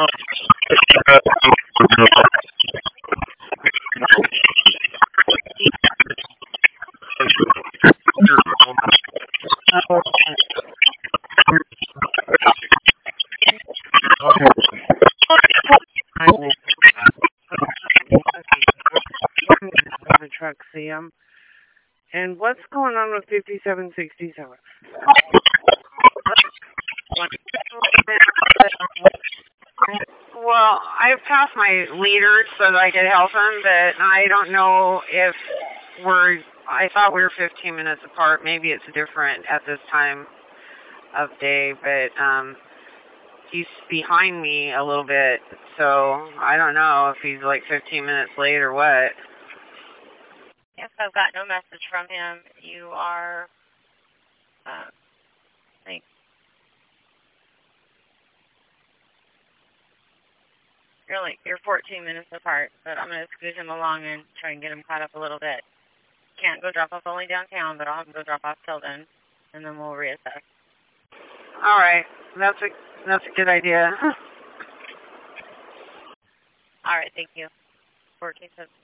The truck, see him. And what's going on with 5767? Well, I've passed my leaders so that I could help him, but I don't know if I thought we were 15 minutes apart. Maybe it's different at this time of day, but he's behind me a little bit, so I don't know if he's like 15 minutes late or what. Yes, I've got no message from him. You are, you're 14 minutes apart, but I'm going to scoot him along and try and get him caught up a little bit. Can't go drop off only downtown, but I'll have him go drop off Tilden, and then we'll reassess. All right, that's a good idea. All right, thank you. 14